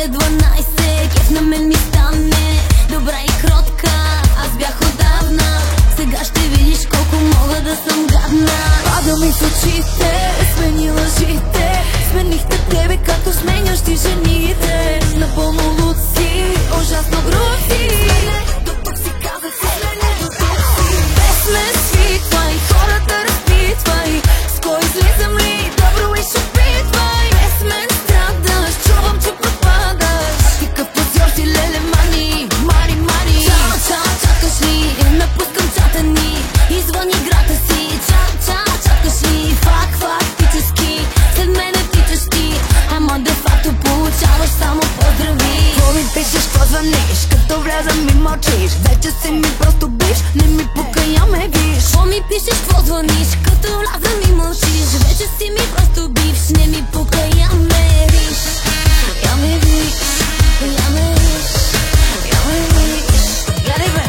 след 12, кеф на мен ми стане. Добра и кротка, аз бях отдавна. Сега ще видиш колко мога да съм гадна. Пада ми в очите, смени лъжите. Сменихте тебе, както сменяш ти жените. Напълно луд си, ужасно груб си. Дотук си казах си, смене дотук си. Без ме свиквай, хората разпитвай. С кой излизам ли, добро и ще опитвай. Без мен страдаш, чувам, че пропадаш. Ти къв позор си, леле, мани, мани, мани. Чао, чао, чакаш ли, напускам чата ни. Извън играта си, чао, чао, чакаш ли. Фактически, след мене тичаш ти. Ама де факто получаваш само поздрави. Какво ми пишеш, какво звъниш, като влязам ми мълчиш. Вече си ми просто биш, не ми пука, я ме виж. Какво ми пишеш, какво звъниш, като влязам и мълчиш. Вече си ми просто бивш, не ми пука, я ме виж. Я ме виж, я ме виж, я ме виж. Гледай бе!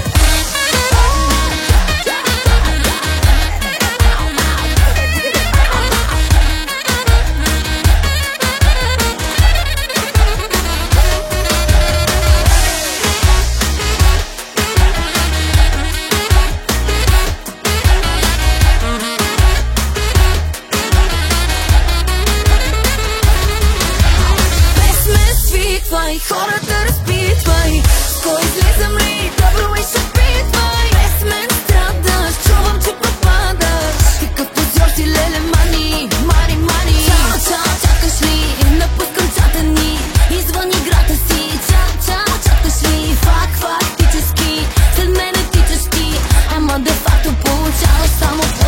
Хората разпитвай, с кой излизам ли, добро и ще опитвай. Без мен страдаш, чувам, че пропадаш. Ти къв позор си, леле, мани, мани, мани. Чао, чао, чакаш ли, напускам чата ни. Извън играта си, чао, чао, чакаш ли. Фактически, след мене тичаш ти. Ама де факто получаваш само